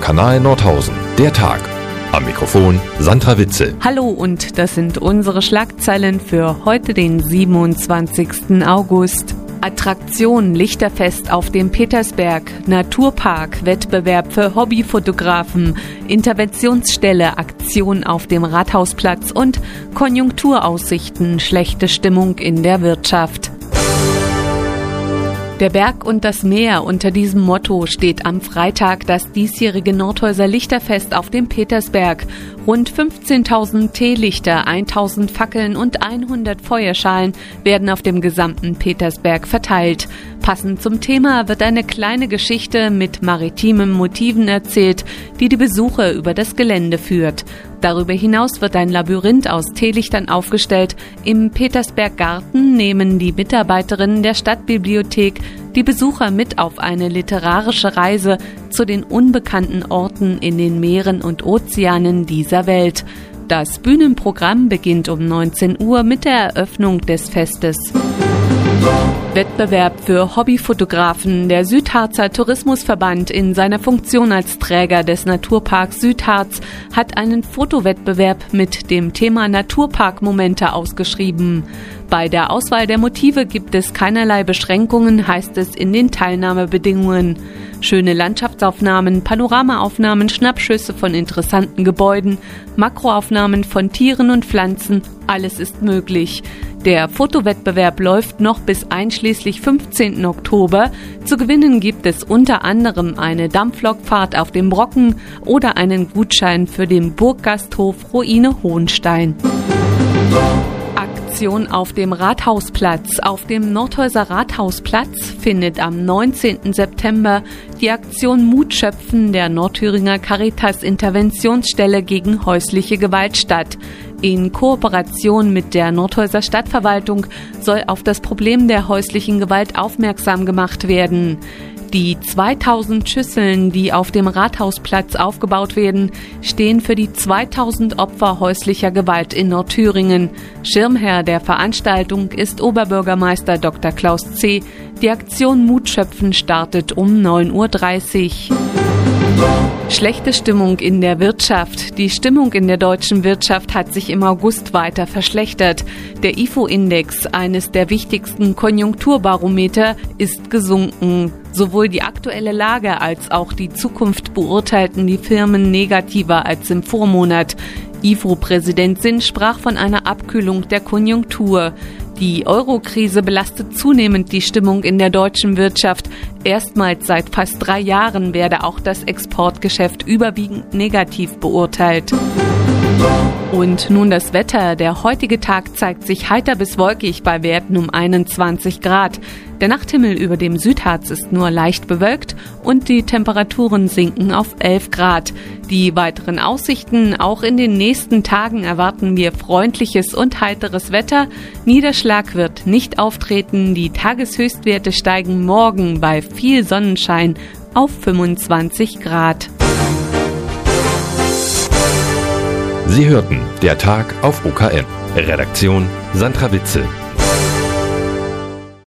Kanal Nordhausen. Der Tag. Am Mikrofon Sandra Witzel. Hallo, und das sind unsere Schlagzeilen für heute, den 27. August. Attraktion Lichterfest auf dem Petersberg, Naturpark, Wettbewerb für Hobbyfotografen, Interventionsstelle, Aktion auf dem Rathausplatz und Konjunkturaussichten, schlechte Stimmung in der Wirtschaft. Der Berg und das Meer, unter diesem Motto steht am Freitag das diesjährige Nordhäuser Lichterfest auf dem Petersberg. Rund 15.000 Teelichter, 1.000 Fackeln und 100 Feuerschalen werden auf dem gesamten Petersberg verteilt. Passend zum Thema wird eine kleine Geschichte mit maritimen Motiven erzählt, die die Besucher über das Gelände führt. Darüber hinaus wird ein Labyrinth aus Teelichtern aufgestellt. Im Petersberggarten nehmen die Mitarbeiterinnen der Stadtbibliothek die Besucher mit auf eine literarische Reise zu den unbekannten Orten in den Meeren und Ozeanen dieser Welt. Das Bühnenprogramm beginnt um 19 Uhr mit der Eröffnung des Festes. Wettbewerb für Hobbyfotografen. Der Südharzer Tourismusverband in seiner Funktion als Träger des Naturparks Südharz hat einen Fotowettbewerb mit dem Thema Naturparkmomente ausgeschrieben. Bei der Auswahl der Motive gibt es keinerlei Beschränkungen, heißt es in den Teilnahmebedingungen. Schöne Landschaftsaufnahmen, Panoramaaufnahmen, Schnappschüsse von interessanten Gebäuden, Makroaufnahmen von Tieren und Pflanzen, alles ist möglich. Der Fotowettbewerb läuft noch bis einschließlich 15. Oktober. Zu gewinnen gibt es unter anderem eine Dampflokfahrt auf dem Brocken oder einen Gutschein für den Burggasthof Ruine Hohenstein. Aktion auf dem Rathausplatz. Auf dem Nordhäuser Rathausplatz findet am 19. September die Aktion Mut schöpfen der Nordthüringer Caritas Interventionsstelle gegen häusliche Gewalt statt. In Kooperation mit der Nordhäuser Stadtverwaltung soll auf das Problem der häuslichen Gewalt aufmerksam gemacht werden. Die 2000 Schüsseln, die auf dem Rathausplatz aufgebaut werden, stehen für die 2000 Opfer häuslicher Gewalt in Nordthüringen. Schirmherr der Veranstaltung ist Oberbürgermeister Dr. Klaus C. Die Aktion Mut schöpfen startet um 9.30 Uhr. Schlechte Stimmung in der Wirtschaft. Die Stimmung in der deutschen Wirtschaft hat sich im August weiter verschlechtert. Der IFO-Index, eines der wichtigsten Konjunkturbarometer, ist gesunken. Sowohl die aktuelle Lage als auch die Zukunft beurteilten die Firmen negativer als im Vormonat. IFO-Präsident Sinn sprach von einer Abkühlung der Konjunktur. Die Euro-Krise belastet zunehmend die Stimmung in der deutschen Wirtschaft. Erstmals seit fast 3 Jahren werde auch das Exportgeschäft überwiegend negativ beurteilt. Und nun das Wetter. Der heutige Tag zeigt sich heiter bis wolkig bei Werten um 21 Grad. Der Nachthimmel über dem Südharz ist nur leicht bewölkt und die Temperaturen sinken auf 11 Grad. Die weiteren Aussichten: auch in den nächsten Tagen erwarten wir freundliches und heiteres Wetter. Niederschlag wird nicht auftreten. Die Tageshöchstwerte steigen morgen bei viel Sonnenschein auf 25 Grad. Sie hörten Der Tag auf OKN. Redaktion Sandra Witzel.